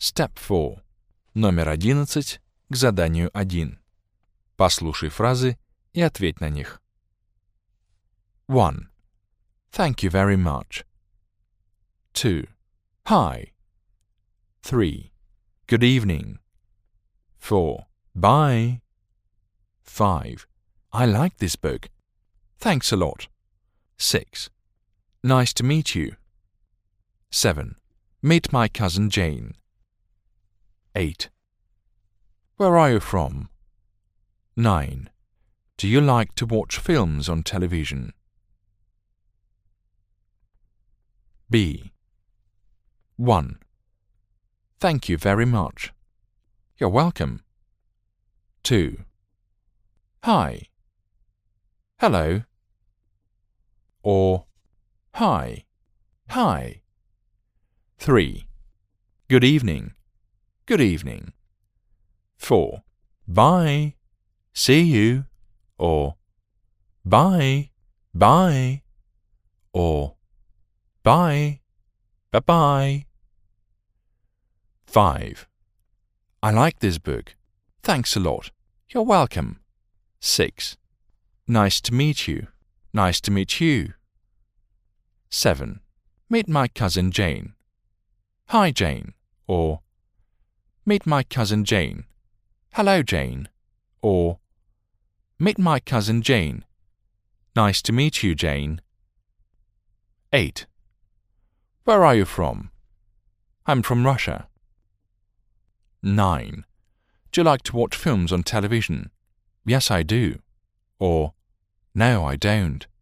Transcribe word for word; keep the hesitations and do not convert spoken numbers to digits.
Step four. Номер одиннадцать к заданию один. Послушай фразы и ответь на них. one. Thank you very much. two. Hi. three. Good evening. four. Bye. five. I like this book. Thanks a lot. six. Nice to meet you. seven. Meet my cousin Jane. eight. Where are you from? nine. Do you like to watch films on television? B. one. Thank you very much. You're welcome. two. Hi. Hello. Or hi. Hi. three. Good evening. Good evening. four. Bye. See you. Or bye. Bye. Or bye. Bye-bye. five. I like this book. Thanks a lot. You're welcome. six. Nice to meet you. Nice to meet you. seven. Meet my cousin Jane. Hi, Jane. Or meet my cousin Jane. Hello, Jane. Or meet my cousin Jane. Nice to meet you, Jane. eight. Where are you from? I'm from Russia. nine. Do you like to watch films on television? Yes, I do. Or no, I don't.